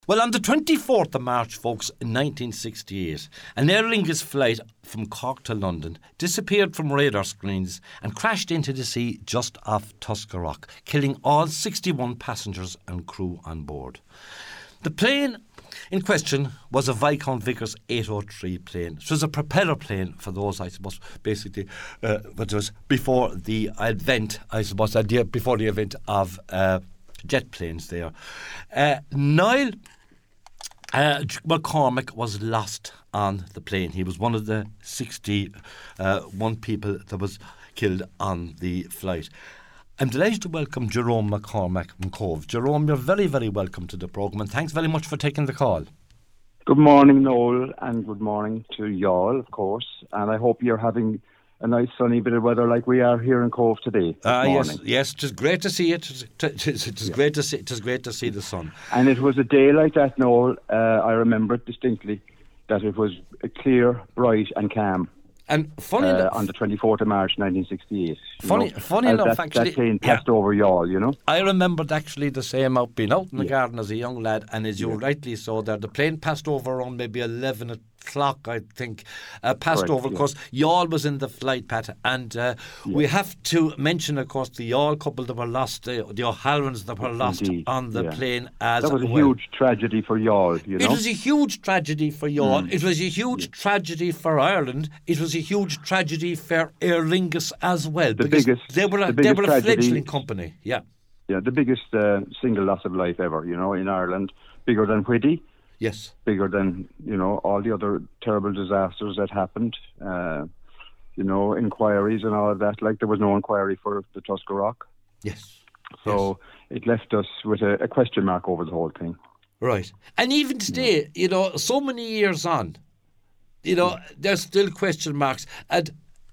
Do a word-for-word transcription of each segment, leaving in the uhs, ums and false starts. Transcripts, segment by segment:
Well, on the twenty-fourth of March, folks, in nineteen sixty-eight, an Aer Lingus flight from Cork to London disappeared from radar screens and crashed into the sea just off Tuscarora, killing all sixty-one passengers and crew on board. The plane in question was a Viscount Vickers eight oh three plane. It was a propeller plane for those, I suppose, basically, uh, but it was before the advent, I suppose, before the advent of uh, jet planes there. Uh, Niall uh, McCormack was lost on the plane. He was one of the sixty-one people that was killed on the flight. I'm delighted to welcome Jerome McCormack from Cobh. Jerome, you're very, very welcome to the programme, and thanks very much for taking the call. Good morning, Noel, and good morning to y'all, of course. And I hope you're having a nice sunny bit of weather like we are here in Cobh today. Ah, uh, yes, yes. It is great to see it. It is, it is yeah. great to see. It is great to see the sun. And it was a day like that, Noel. Uh, I remember it distinctly that it was clear, bright, and calm. And funny uh, enough, on the twenty-fourth of March, nineteen sixty-eight. Funny, know, funny enough, that, actually, that plane passed yeah. over y'all, you know. I remembered actually the same out being out in the yeah. garden as a young lad, and as you yeah. rightly saw there, the plane passed over around maybe eleven o'clock, I think, uh, passed Correct, over. Of yeah. course, y'all was in the flight, Pat, and uh, yeah. we have to mention, of course, the y'all couple that were lost, uh, the O'Hallorans that were lost Indeed. on the yeah. plane as That was a well. huge tragedy for y'all, you know. It was a huge tragedy for y'all. Mm. It was a huge yeah. tragedy for Ireland. It was a huge tragedy for Aer Lingus as well. The because biggest, they were a, the they biggest were a tragedy, fledgling company. Yeah. Yeah, the biggest uh, single loss of life ever, you know, in Ireland. Bigger than Whitty. Yes. Bigger than, you know, all the other terrible disasters that happened. Uh, you know, inquiries and all of that. Like there was no inquiry for the Tuscarora. Yes. So yes. It left us with a, a question mark over the whole thing. Right. And even today, you know, so many years on, you know, yeah. there's still question marks. And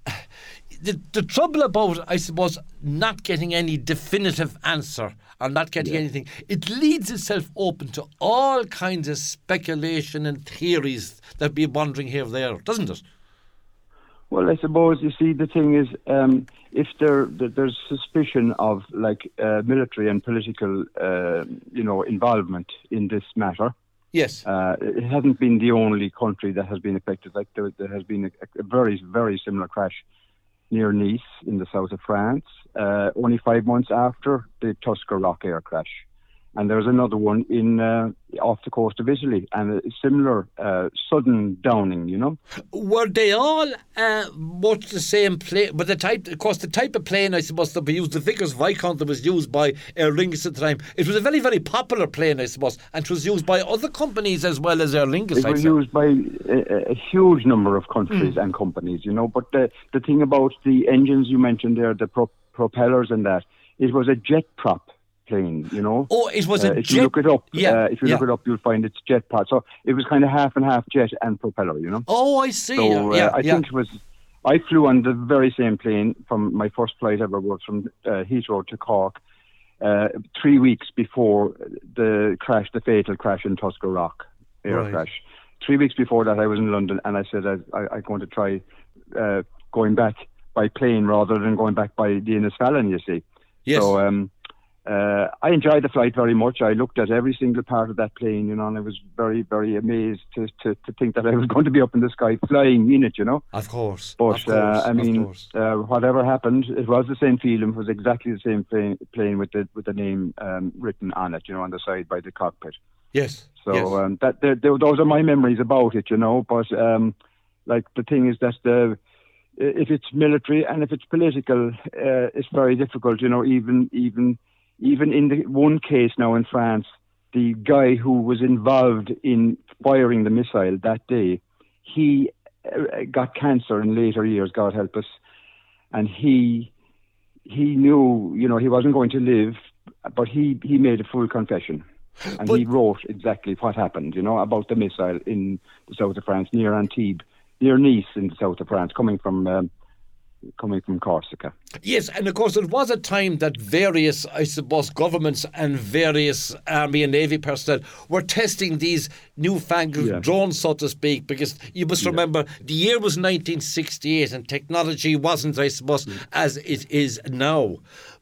the, the trouble about, I suppose, not getting any definitive answer or not getting yeah. anything, it leaves itself open to all kinds of speculation and theories that be wandering here or there, doesn't it? Well, I suppose, you see, the thing is, um, if there, there's suspicion of, like, uh, military and political, uh, you know, involvement in this matter. Yes. Uh, it hasn't been the only country that has been affected. Like, there, there has been a, a very, very similar crash near Nice in the south of France, uh, only five months after the Tuscarora air crash. And there's another one in uh, off the coast of Italy, and a similar uh, sudden downing, you know. Were they all uh, much the same plane? But the type, of course, the type of plane, I suppose, that we used, the Vickers Viscount that was used by Aer Lingus at the time, it was a very, very popular plane, I suppose, and it was used by other companies as well as Aer Lingus. It was used by a, a huge number of countries mm. and companies, you know. But the, the thing about the engines you mentioned there, the pro- propellers and that, it was a jet prop plane, you know. Oh, it was a uh, if jet. you look it up, yeah, uh, if you yeah. look it up, you'll find it's jet pod. So it was kind of half and half jet and propeller, you know. Oh, I see. So uh, yeah, I yeah. think it was. I flew on the very same plane from my first flight ever was from uh, Heathrow to Cork, uh, three weeks before the crash, the fatal crash in Tuscarora air right. crash. Three weeks before that, I was in London, and I said I, I, I'm going to try uh, going back by plane rather than going back by the Innisfallen, you see. Yes. So um, uh, I enjoyed the flight very much. I looked at every single part of that plane, you know, and I was very, very amazed to, to, to think that I was going to be up in the sky flying in it, you know. Of course. But, of course, uh, I mean, course. uh, whatever happened, it was the same feeling. It was exactly the same plane, plane with the with the name um, written on it, you know, on the side by the cockpit. Yes. So yes. Um, that they're, they're, those are my memories about it, you know. But um, like the thing is that the if it's military and if it's political, uh, it's very difficult, you know. Even even even in the one case now in France, the guy who was involved in firing the missile that day, he uh, got cancer in later years. God help us, and he he knew, you know, he wasn't going to live, but he he made a full confession. And but, he wrote exactly what happened, you know, about the missile in the south of France, near Antibes, near Nice in the south of France, coming from um, coming from Corsica. Yes, and of course it was a time that various, I suppose, governments and various Army and Navy personnel were testing these newfangled yeah. drones, so to speak, because you must yeah. remember the year was nineteen sixty-eight and technology wasn't, I suppose, yeah. as it is now.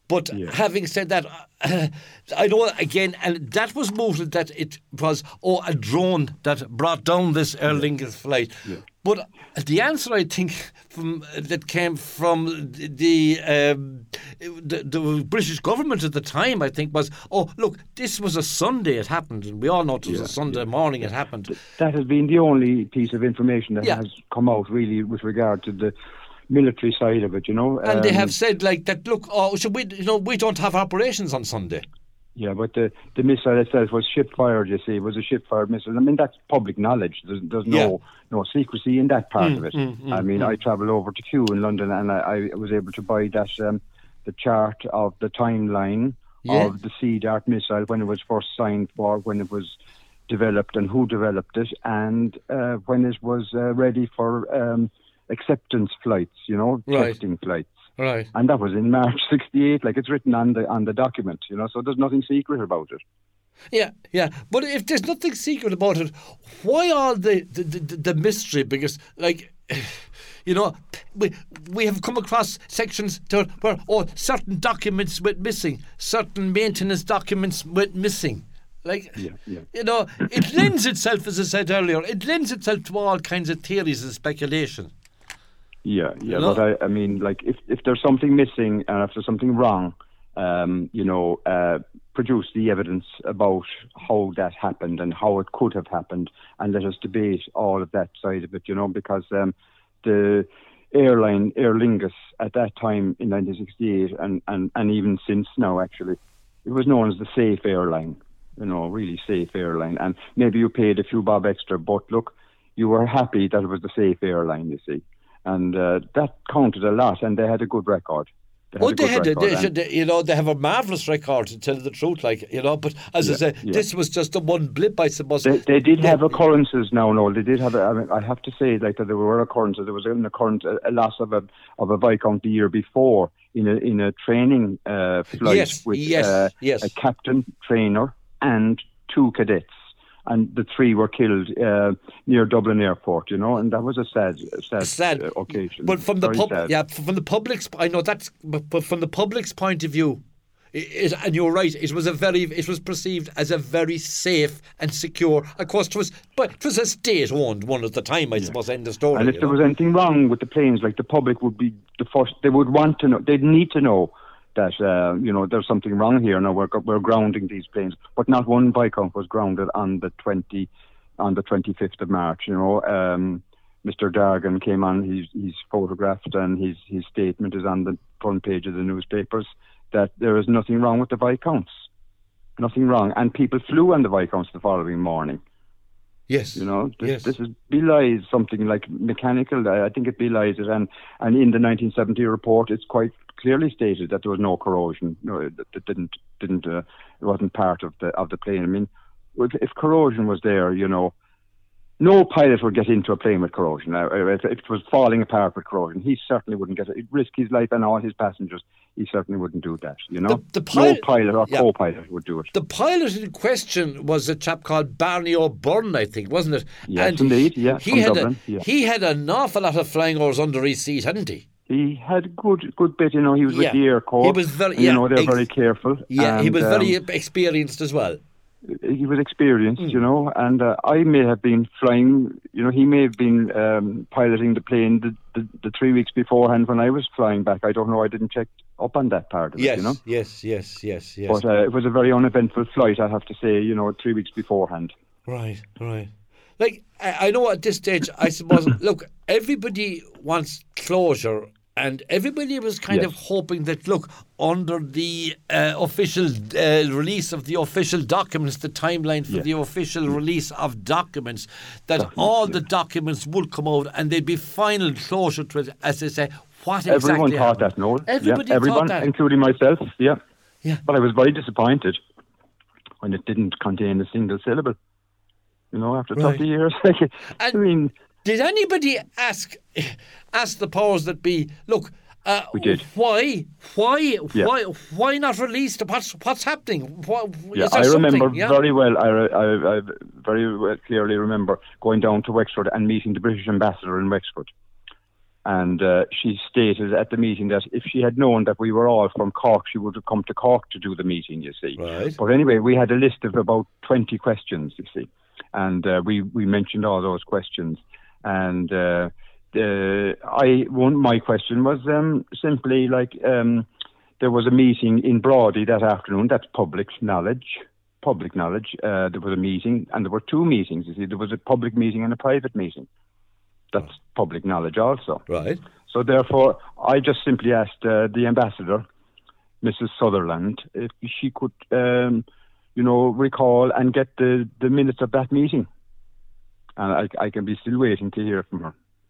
But Yeah. having said that, uh, I know again, and that was mooted that it was oh a drone that brought down this Aer Lingus flight. Yeah. But the answer, I think, from that came from the, um, the the British government at the time, I think, was, oh look, this was a Sunday it happened, and we all know it was Yeah, a Sunday yeah. morning it happened. That has been the only piece of information that Yeah. has come out really with regard to the military side of it, you know. And they Um, have said like that. Look, oh, should we? You know, we don't have operations on Sunday. Yeah, but the, the missile itself was ship-fired, you see. It was a ship-fired missile. I mean, that's public knowledge. There's, there's no Yeah. no secrecy in that part Mm, of it. mm, mm, I mean, mm. I travelled over to Kew in London and I, I was able to buy that um, the chart of the timeline Yeah. of the Sea Dart missile when it was first signed for, when it was developed and who developed it, and uh, when it was uh, ready for um, acceptance flights, you know, Right. testing flights. Right. And that was in March sixty-eight, like it's written on the on the document, you know, so there's nothing secret about it. Yeah, yeah. But if there's nothing secret about it, why all the the, the, the mystery? Because, like, you know, we we have come across sections to, where oh certain documents went missing, certain maintenance documents went missing. Like, Yeah, yeah. you know, it lends itself, as I said earlier, it lends itself to all kinds of theories and speculation. Yeah, yeah, No. but I, I mean, like, if, if there's something missing and if there's something wrong, um, you know, uh, produce the evidence about how that happened and how it could have happened, and let us debate all of that side of it, you know, because um, the airline, Aer Lingus, at that time in nineteen sixty-eight, and, and, and even since now, actually, it was known as the safe airline, you know, really safe airline. And maybe you paid a few bob extra, but look, you were happy that it was the safe airline, you see. And uh, that counted a lot, and they had a good record. They Oh, a they good had, a, record, they, and- they, you know, they have a marvellous record, to tell the truth, like, you know, but as I Yeah, say, yeah. this was just the one blip, I suppose. They, they did They- have occurrences now, no, they did have, a, I mean, I have to say, like, that there were occurrences. There was an occurrence, a, a loss of a, of a Viscount the year before in a, in a training uh, flight Yes, with yes, uh, yes. a captain, trainer, and two cadets. And the three were killed uh, near Dublin Airport, you know, and that was a sad, sad, sad uh, occasion. But from the Very pub, sad. yeah, from the public's, I know that's, but, but from the public's point of view, it, it, and you're right, it was a very, it was perceived as a very safe and secure. Of course, it was, but it was a state-owned one at the time, I suppose. End of story. And if you there know? was anything wrong with the planes, like the public would be the first, they would want to know, they'd need to know that, uh, you know, there's something wrong here. Now we're, we're grounding these planes. But not one Viscount was grounded on the twenty, on the twenty-fifth of March, you know. Um, Mister Dargan came on, he's, he's photographed, and his, his statement is on the front page of the newspapers that there is nothing wrong with the Viscounts. Nothing wrong. And people flew on the Viscounts the following morning. Yes. You know, this, Yes. this is belies something like mechanical. I I think it belies it. And, and in the nineteen seventy report, it's quite clearly stated that there was no corrosion. No, it, it didn't, didn't, uh, it wasn't part of the of the plane. I mean, if, if corrosion was there, you know, no pilot would get into a plane with corrosion. Now, if, if it was falling apart with corrosion, he certainly wouldn't get it. He'd risk his life and all his passengers. He certainly wouldn't do that. You know, The- the pilot- no pilot or yeah. co-pilot would do it. The pilot in question was a chap called Barney O'Byrne, I think, wasn't it? Yes, indeed, yeah, he from had Dublin, a, yeah. he had an awful lot of flying hours under his seat, hadn't he? He had good good bit, you know. He was Yeah. with the Air Corps. He was very- and, you yeah, know, they're ex- very careful. Yeah, he and, was very um, experienced as well. he was experienced, Hmm. you know. And uh, I may have been flying. You know, he may have been um, piloting the plane the, the, the three weeks beforehand when I was flying back. I don't know. I didn't check up on that part of Yes, it, you know. yes, yes, yes, yes. But uh, it was a very uneventful flight, I have to say. You know, three weeks beforehand. Right, right. Like, I, I know at this stage, I suppose, look, everybody wants closure, and everybody was kind Yes. of hoping that, look, under the uh, official uh, release of the official documents, the timeline for Yes. the official release of documents, that Documents, all yes. the documents would come out and there'd be final closure to it, as they say, what Everyone exactly thought happened. that, Noel. Everybody yeah, everyone, thought that. including myself. Yeah. Yeah. But I was very disappointed when it didn't contain a single syllable. You know, after Right. thirty years. Like, I And- mean, Did anybody ask ask the powers that be? Look, uh, We did. Why, why, Yeah. why, why not release the what's what's happening? What, yeah, is there I remember something? Yeah? very well. I, re- I, I very well, clearly remember going down to Wexford and meeting the British ambassador in Wexford. And uh, she stated at the meeting that if she had known that we were all from Cork, she would have come to Cork to do the meeting, you see. Right. But anyway, we had a list of about twenty questions, you see. And uh, we, we mentioned all those questions. And uh, the, I one my question was um, simply like um, there was a meeting in Brawdy that afternoon. That's public knowledge. Public knowledge. Uh, there was a meeting, and there were two meetings, you see. There was a public meeting and a private meeting. That's public knowledge also. Right. So therefore, I just simply asked uh, the ambassador, Missus Sutherland, if she could, um, you know, recall and get the, the minutes of that meeting. And I, I can be still waiting to hear from her.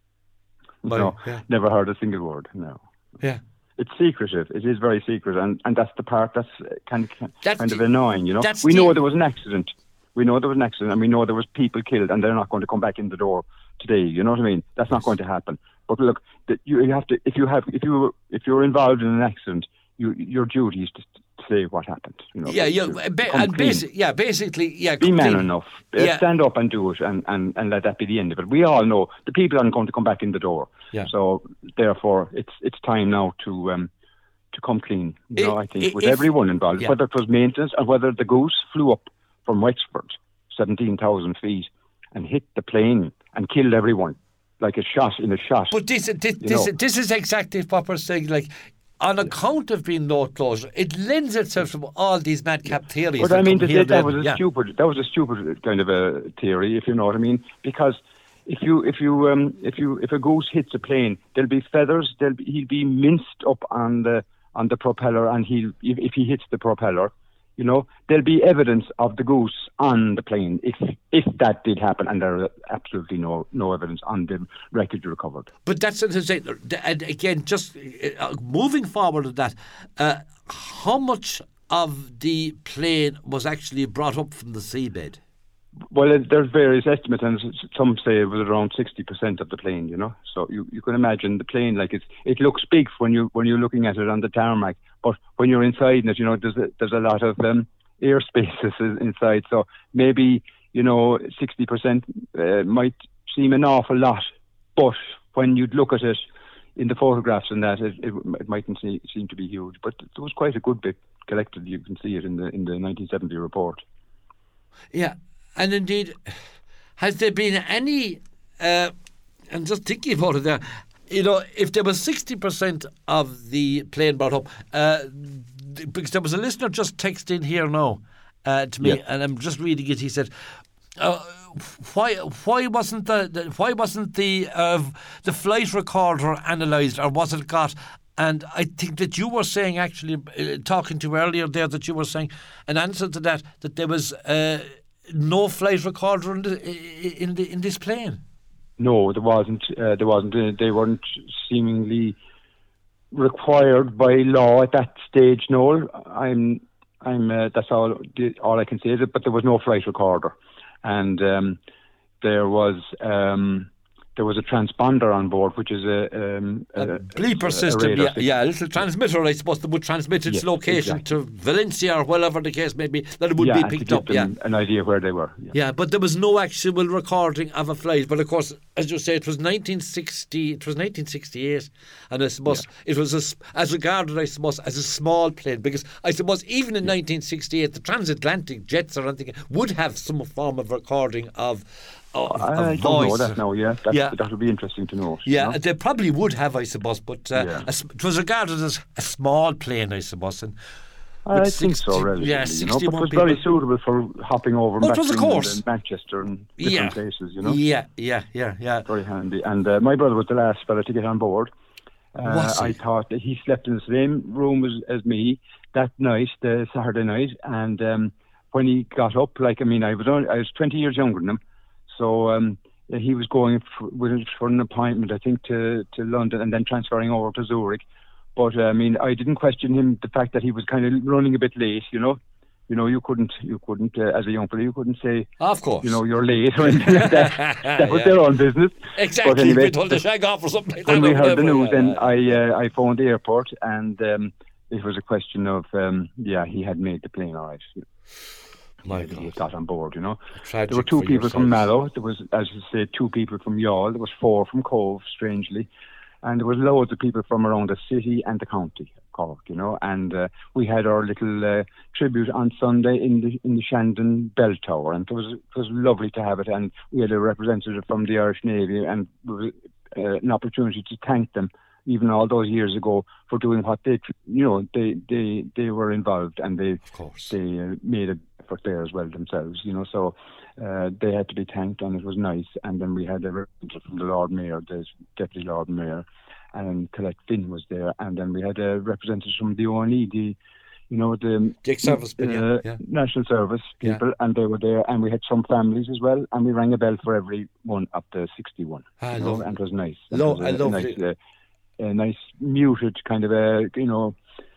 Well, no, yeah. Never heard a single word, no. Yeah. It's secretive. It is very secret, and, and that's the part that's kind of, that's kind of the, annoying, you know. We the, know there was an accident. We know there was an accident, and we know there was people killed, and they're not going to come back in the door today. You know what I mean? That's not going to happen. But look, that you, you have to. If you have, if you, if you're involved in an accident, you, your duty is to say what happened. You know. Yeah, yeah, ba- and basi- yeah, basically, yeah. Be man clean. enough. Yeah. Stand up and do it, and, and, and let that be the end of it. We all know the people aren't going to come back in the door. Yeah. So therefore, it's it's time now to. Um, to come clean, you know, I think, if, with everyone involved, yeah. whether it was maintenance or whether the goose flew up from Wexford, seventeen thousand feet, and hit the plane and killed everyone, like a shot in a shot. But this this this, this is exactly what we're saying, like, on account of being no closure, it lends itself to all these madcap theories. But I mean, to say that then. was a yeah. stupid, that was a stupid kind of a theory, if you know what I mean, because if you if you um, if you if a goose hits a plane, there'll be feathers. There'll be, he'll be minced up on the on the propeller, and he'll if, if he hits the propeller, you know, there'll be evidence of the goose on the plane if if that did happen, and there is absolutely no no evidence on the wreckage recovered. But that's what I'm saying. And again, just uh, moving forward with that, uh, how much of the plane was actually brought up from the seabed? Well, there's various estimates, and some say it was around sixty percent of the plane. You know, so you, you can imagine the plane, like it's it looks big when you when you're looking at it on the tarmac, but when you're inside it, you know, there's a, there's a lot of um, air spaces inside. So maybe, you know, sixty percent uh, might seem an awful lot, but when you'd look at it in the photographs and that, it, it, it mightn't see, seem to be huge. But there was quite a good bit collected. You can see it in the in the nineteen seventy report. Yeah. And indeed, has there been any, uh, and just thinking about it there, you know, if there was sixty percent of the plane brought up, uh, because there was a listener just texted in here now uh, to me, yeah. and I'm just reading it, he said, uh, why why wasn't the, the why wasn't the uh, the flight recorder analysed, or was it got? And I think that you were saying, actually, uh, talking to earlier there, that you were saying, an answer to that, that there was uh, no flight recorder in, the, in, the, in this plane. No, there wasn't. Uh, there wasn't. Uh, they weren't seemingly required by law at that stage. No, I'm. I'm. Uh, that's all. All I can say is it. But there was no flight recorder, and um, there was. Um, There was a transponder on board, which is a, um, a, a bleeper a, system, a yeah, system, yeah, a little transmitter, I suppose, that would transmit its yes, location exactly. to Valencia or whatever the case may be, that it would yeah, be picked to up. Give them yeah, an idea where they were. Yeah. yeah, but there was no actual recording of a flight. But of course, as you say, it was nineteen sixty. It was nineteen sixty-eight, and I suppose yeah. it was a, as regarded, I suppose, as a small plane, because I suppose even in yeah. nineteen sixty-eight, the transatlantic jets or anything would have some form of recording of. Of, I of don't voice. know that now, yeah. That, yeah. that would be interesting to know. Yeah, you know? They probably would have, I suppose, but uh, yeah. a, it was regarded as a small plane, I suppose. And I think sixty, so, relatively. Yeah, you know, but it was very people. suitable for hopping over oh, back was, to course. Manchester and different yeah. places, you know. Yeah, yeah, yeah, yeah. Very handy. And uh, my brother was the last fella to get on board. Uh, I thought that he slept in the same room as, as me that night, the Saturday night, and um, when he got up, like, I mean, I was only, I was twenty years younger than him, so... Um, he was going for, for an appointment, I think, to, to London and then transferring over to Zurich. But, uh, I mean, I didn't question him, the fact that he was kind of running a bit late, you know. You know, you couldn't, you couldn't, uh, as a young fellow, you couldn't say, of course, you know, you're late or anything like that. That was yeah. their own business. Exactly, but anyway, we told to shag off or something like when that. When we heard the news, yeah. then I, uh, I phoned the airport, and um, it was a question of, um, yeah, he had made the plane all right. My he got on board, you know. Tragic there were two people yourself. from Mallow. There was, as you say, two people from Youghal. There was four from Cove, strangely. and there was loads of people from around the city and the county of Cork, you know, and uh, we had our little uh, tribute on Sunday in the in the Shandon Bell Tower, and it was it was lovely to have it, and we had a representative from the Irish Navy, and it was uh, an opportunity to thank them, even all those years ago, for doing what they, you know, they they, they were involved, and they of course. they uh, made an effort there as well themselves, you know, so uh, they had to be thanked, and it was nice. And then we had a representative from the Lord Mayor, the Deputy Lord Mayor, and Collect Finn was there, and then we had a representative from the O N E, the, you know, the Dick Service, uh, yeah, yeah. National Service people, Yeah. and they were there, and we had some families as well, and we rang a bell for every one up to sixty-one, Ah, you know, lovely. and it was nice. It Lo- was I a, love nice, it. uh, a nice muted kind of a, you know,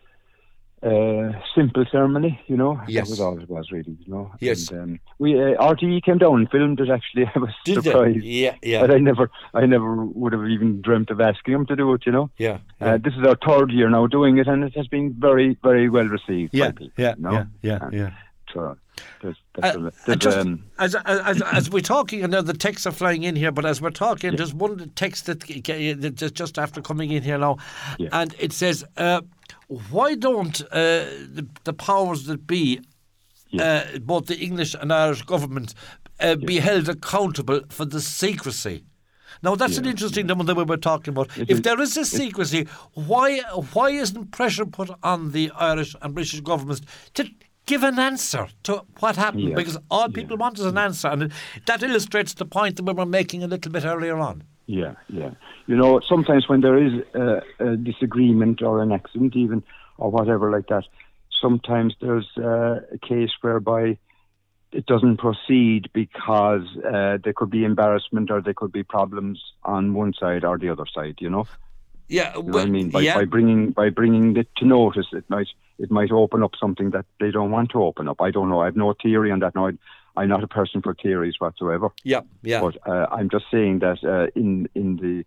uh, simple ceremony, you know. Yes. That was all it was, really, you know. Yes. And, um, we uh, R T E came down and filmed it. Actually, I was Did surprised. they? Yeah, yeah, But I never, I never would have even dreamt of asking him to do it, you know. yeah, yeah. Uh, this is our third year now doing it, and it has been very, very well received yeah, by people. yeah, you know? yeah, yeah, And yeah. So there's, there's, Uh, a- and there's, just um, as, as as we're talking, and now the texts are flying in here, but as we're talking, there's one text that g- g- that just just after coming in here now, Yeah. and it says, uh, "Why don't uh, the, the powers that be, Yeah. uh, both the English and Irish government, uh, be held accountable for the secrecy?" Now that's an Yeah, interesting one that we were talking about. It If is- there is a secrecy, why why isn't pressure put on the Irish and British governments to give an answer to what happened? Yeah, Because all people want is an answer, and it- that illustrates the point that we were making a little bit earlier on. Yeah, yeah. You know, sometimes when there is a, a disagreement or an accident, even, or whatever like that, sometimes there's uh, a case whereby it doesn't proceed because uh, there could be embarrassment or there could be problems on one side or the other side. You know, Yeah, you know what I mean. By, yeah, by bringing by bringing it to notice, it might it might open up something that they don't want to open up. I don't know. I have no theory on that. No, I, I'm not a person for theories whatsoever. yeah, yeah. But uh, I'm just saying that uh, in in the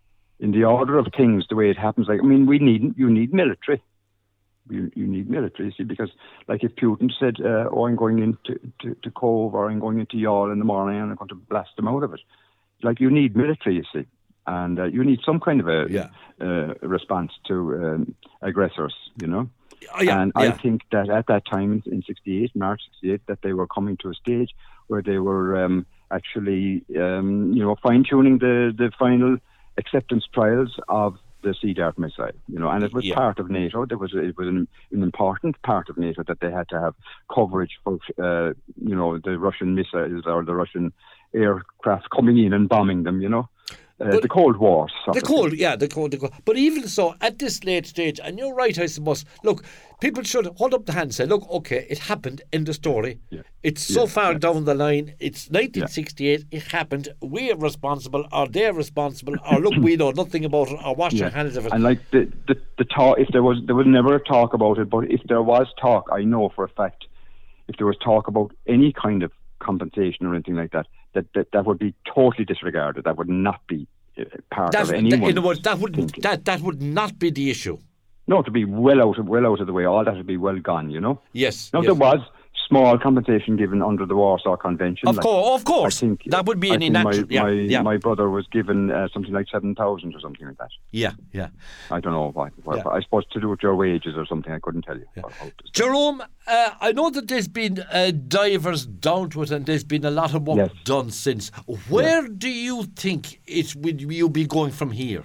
in the order of things, the way it happens, like I mean, we need you need military. You, you need military, you see, because like if Putin said, uh, "Oh, I'm going into to, to Cove or I'm going into Yall in the morning and I'm going to blast them out of it," like you need military, you see, and uh, you need some kind of a Yeah. uh, response to um, aggressors, you know. Oh, yeah, And yeah. I think that at that time in sixty-eight, March sixty-eight, that they were coming to a stage where they were um, actually, um, you know, fine-tuning the, the final acceptance trials of the Sea Dart missile, you know, and it was Yeah. part of NATO. There was it was an, an important part of NATO that they had to have coverage for, uh, you know, the Russian missiles or the Russian aircraft coming in and bombing them, you know. Uh, But- the Cold War. sort The of thing. cold, yeah, the cold, the cold. But even so, at this late stage, and you're right, I suppose, look, people should hold up the hand and say, look, okay, it happened in the story. Yeah. It's so Yeah, far yeah. down the line. It's nineteen sixty-eight, it happened. We're responsible, or they're responsible, or look, we know nothing about it, or wash our hands of it. And like the, the the talk, if there was there was never a talk about it, but if there was talk, I know for a fact, if there was talk about any kind of compensation or anything like that, that that, that would be totally disregarded. That would not be uh, part That, of that, anyone. in other words, that would thinking. that that would not be the issue. No, to be well out of well out of the way. All that would be well gone. You know. Yes. Now yes. there was small compensation given under the Warsaw Convention. Of like, course, of I course. think that would be I any think natural. My, yeah, my, yeah, my brother was given uh, something like seven thousand or something like that. yeah, yeah. I don't know why. why Yeah. I suppose to do with your wages or something. I couldn't tell you. How- how to- Jerome, uh, I know that there's been uh, divers down to it, and there's been a lot of work Yes. done since. Where do you think it will you be going from here?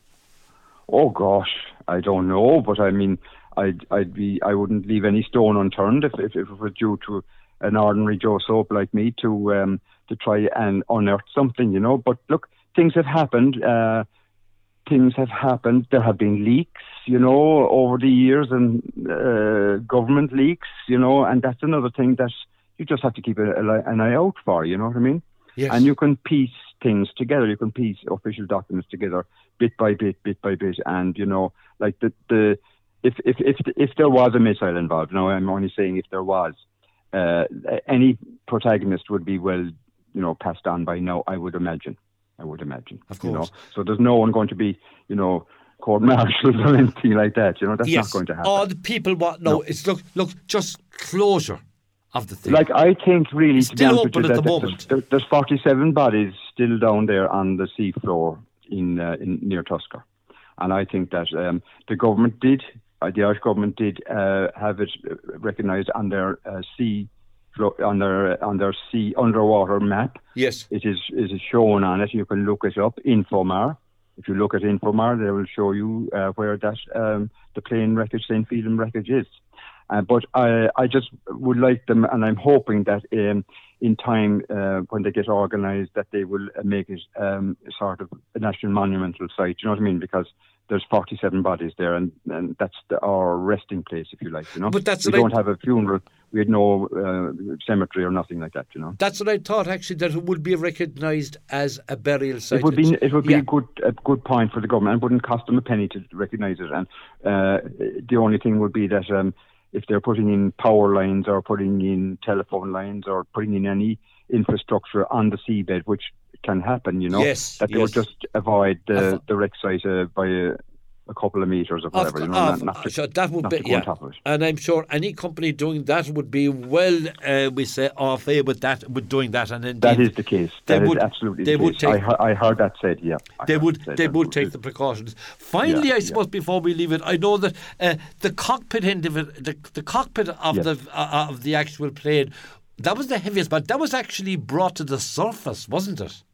Oh gosh, I don't know, but I mean, I'd I'd be I wouldn't leave any stone unturned if if, if it was due to an ordinary Joe Soap like me to um to try and unearth something, you know. But look, things have happened. Uh, things have happened. There have been leaks, you know, over the years, and uh, government leaks, you know, and that's another thing that you just have to keep a, a, an eye out for. You know what I mean? Yes. And you can piece things together. You can piece official documents together, bit by bit, bit by bit, and you know, like the the if if if if there was a missile involved. Now I'm only saying if there was, uh, any protagonist would be well, you know, passed on by now. I would imagine. I would imagine. Of You know? course. So there's no one going to be, you know, court martials or anything like that. You know, that's yes. not going to happen. All the people want no, No. it's look look just closure of the thing. Like I think really, It's to be still honest with open you, at the that moment. There's, there's forty-seven bodies still down there on the sea floor in, uh, in near Tusker. And I think that um, the government did, uh, the Irish government did uh, have it recognised on their uh, sea, on their on their sea underwater map. Yes, it is it is shown on it. You can look it up. Infomar. If you look at Infomar, they will show you uh, where that um, the plane wreckage, Saint Phelim wreckage is. Uh, but I, I just would like them, and I'm hoping that um, in time, uh, when they get organised, that they will make it um, sort of a national monumental site. You know what I mean? Because there's forty-seven bodies there, and, and that's the, our resting place, if you like. You know, but that's we don't I, have a funeral. We had no uh, cemetery or nothing like that. You know, that's what I thought actually, that it would be recognised as a burial site. It would be it would be yeah. a good a good point for the government. It wouldn't cost them a penny to recognise it, and uh, the only thing would be that. Um, If they're putting in power lines or putting in telephone lines or putting in any infrastructure on the seabed, which can happen, you know, yes, that they yes. would just avoid the, th- the wreck site uh, by a, a couple of metres or whatever, of, you know, of, not, not to, sure, that would not be, to go yeah. on top of it. And I'm sure any company doing that would be well, uh, we say, en fait with that, with doing that. And indeed, that is the case. They that would, is absolutely they the would case. take, I, I heard that said, yeah. I they would said they that would take the precautions. Finally, yeah, I suppose, yeah. before we leave it, I know that uh, the cockpit end of it, the, the cockpit of yes. the uh, of the actual plane, that was the heaviest, but that was actually brought to the surface, wasn't it?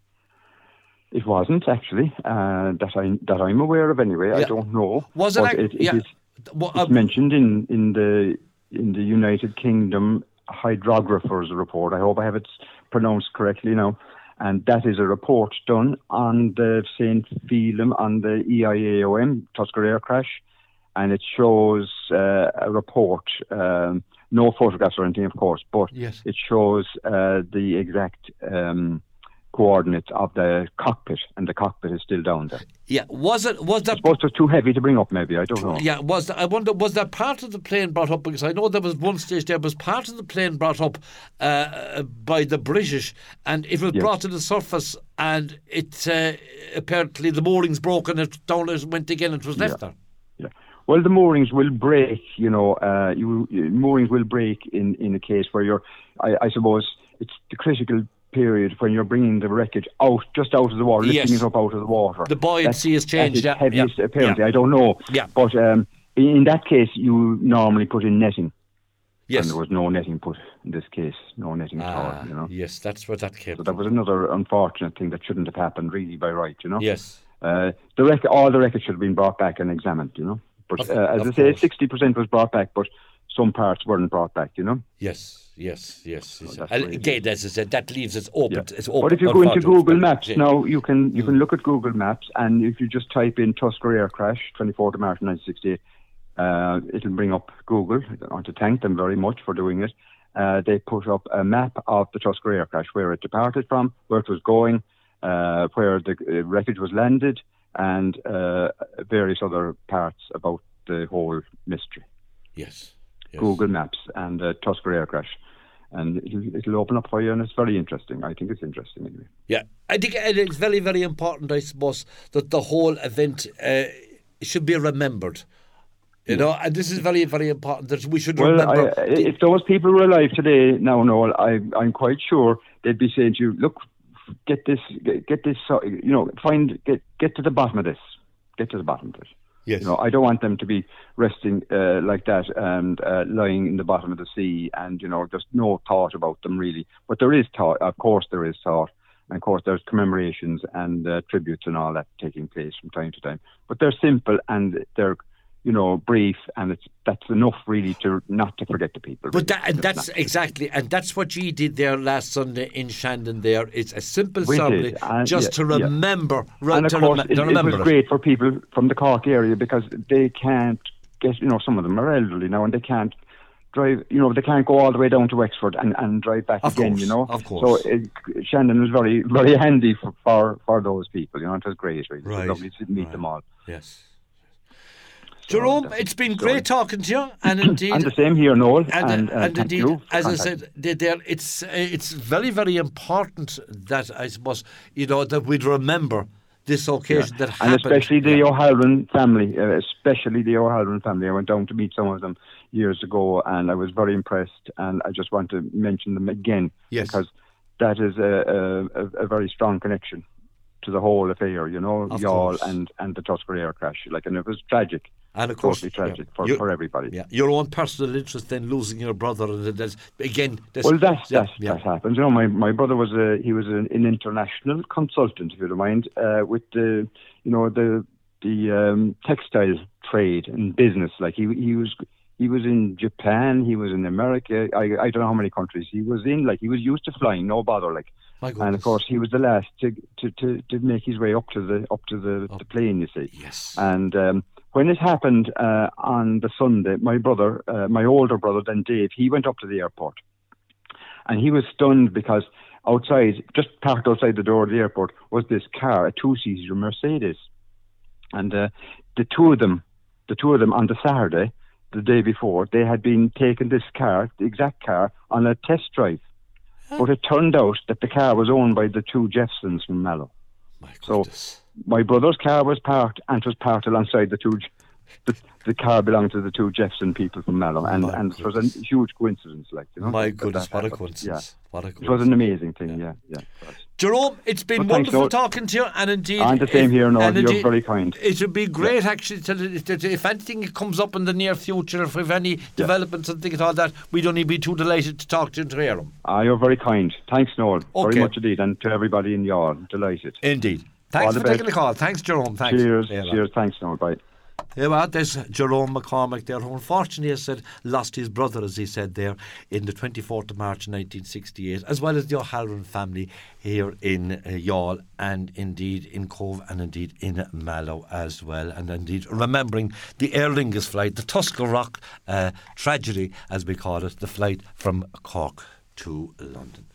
It wasn't actually uh, that I that I'm aware of anyway. Yeah. I don't know. Was it? But Ac- it, it yeah. is, Well, it's uh, mentioned in, in the in the United Kingdom hydrographers report. I hope I have it pronounced correctly now. And that is a report done on the Saint Phelim, on the E I A O M Tuscarora crash, and it shows uh, a report. Um, no photographs or anything, of course, but yes. it shows uh, the exact um, coordinates of the cockpit, and the cockpit is still down there. Yeah, was it? Was that? I suppose it was too heavy to bring up. Maybe I don't know. Yeah, was that, I wonder, was that part of the plane brought up? Because I know there was one stage there was part of the plane brought up uh, by the British, and it was yes. brought to the surface, and it uh, apparently the moorings broke, and it down it went again. It was left yeah. there. Yeah. Well, the moorings will break. You know, uh, you, you, moorings will break in, in a case where you're. I, I suppose it's the critical period when you're bringing the wreckage out, just out of the water, lifting yes. it up out of the water. The buoyancy has changed. That is Yeah, heaviest, yeah. apparently. Yeah. I don't know. Yeah. But um, in that case, you normally put in netting. Yes. And there was no netting put in this case. No netting at Ah, all, you know. yes, that's where that came So from. that was another unfortunate thing that shouldn't have happened, really, by right, you know. Yes. Uh, the rec- all the wreckage should have been brought back and examined, you know. But Of- uh, as of I say, course. sixty percent was brought back, but some parts weren't brought back, you know. Yes, yes, yes. yes. that's And what it again, as I said, that leaves it open. Yeah. It's open. But if you go into unfortunately, Google but- Maps yeah. now, you can you Mm. can look at Google Maps, and if you just type in Tuscarora crash, twenty-fourth of March nineteen sixty-eight, uh, it'll bring up Google. I want to thank them very much for doing it. Uh, they put up a map of the Tuscarora crash, where it departed from, where it was going, uh, where the uh, wreckage was landed, and uh, various other parts about the whole mystery. Yes. yes. Google Maps and uh, Tuscarora crash. And it'll, it'll open up for you, and it's very interesting. I think it's interesting anyway. Yeah, I think it's very, very important, I suppose, that the whole event uh, should be remembered. You know, and this is very, very important that we should Well, remember. I, the- if those people were alive today, now, Noel, I, I'm quite sure they'd be saying to you, "Look, get this, get, get this, uh, you know, find, get, get to the bottom of this, get to the bottom of it." yes. You know, I don't want them to be resting uh, like that and uh, lying in the bottom of the sea, and you know, there's no thought about them really. But there is thought, of course, there is thought, and of course, there's commemorations and uh, tributes and all that taking place from time to time. But they're simple and they're, you know, brief, and it's that's enough really to not to forget the people. But really. that, and Just that's not- exactly, and that's what you did there last Sunday in Shandon. There, it's a simple We did, ceremony, and- just yeah, to yeah. remember, re- And of to, course, rem- it, to it remember was great for people from the Cork area because they can't get, you know, some of them are elderly now and they can't drive, you know, they can't go all the way down to Wexford and, and drive back Of again, course, you know. of course. So it, Shandon was very, very handy for, for, for those people, you know, it was great, really. It was Right, lovely to meet right. them all. Yes. So Jerome, that's it's been the story. great talking to you, and indeed, And the same here, Noel. And, And, uh, uh, and thank indeed, you for as I contacting. said, there, there, it's uh, it's very, very important that I suppose, you know, that we'd remember this occasion that And happened. especially the Yeah. O'Halloran family, uh, especially the O'Halloran family. I went down to meet some of them years ago, and I was very impressed. And I just want to mention them again Yes. because that is a, a, a very strong connection to the whole affair, you know, Of Youghal course. and, and the Tusker Air crash. Like, and it was tragic. And of course, totally tragic yeah. for, You- for everybody. Yeah, your own personal interest then losing your brother, and that's again. That's, Well, that's, yeah, that's, yeah. that happens. You know, my, my brother was a he was an, an international consultant, if you don't mind, uh, with the you know the the um, textile trade and business. Like he he was he was in Japan, he was in America. I I don't know how many countries he was in. Like he was used to flying, no bother. Like, My and goodness. of course he was the last to to, to, to make his way up to the up to the, the plane. You see. Yes. And um, when it happened uh, on the Sunday, my brother, uh, my older brother then Dave, he went up to the airport. And he was stunned because outside, just parked outside the door of the airport, was this car, a two-seater Mercedes. And uh, the two of them, the two of them on the Saturday, the day before, they had been taking this car, the exact car, on a test drive. But it turned out that the car was owned by the two Jeffsons from Mallow. My So goodness. my brother's car was parked, and it was parked alongside the two. The, the car belonged to the two Jeffson people from Mallow, and, My and it was a goodness. huge coincidence, like you know. My that- goodness, that what a happened. coincidence. What a Yeah, it was coincidence. an amazing thing. Yeah, yeah. yeah. Jerome, it's been Well, thanks, wonderful Noel. talking to you, and indeed, And the same if- here, Noel. and You're indeed, very kind. It would be great, actually, to, to, to- if anything comes up in the near future, if we've any developments and things like that, we'd only be too delighted to talk to you and to hear them. Ah, you're very kind. Thanks, Noel. Okay. Very much indeed, and to everybody in Youghal, delighted. Indeed. Thanks All for the taking best. the call. Thanks, Jerome. Thanks. Cheers, Yeah, right. cheers. Thanks, Noel. Bye. Yeah, well, there's Jerome McCormick there, who unfortunately has said lost his brother, as he said there, in the twenty-fourth of March nineteen sixty-eight, as well as the O'Halloran family here in uh, Youghal, and indeed in Cove, and indeed in Mallow as well, and indeed remembering the Aer Lingus flight, the Tusker Rock uh, tragedy, as we call it, the flight from Cork to London.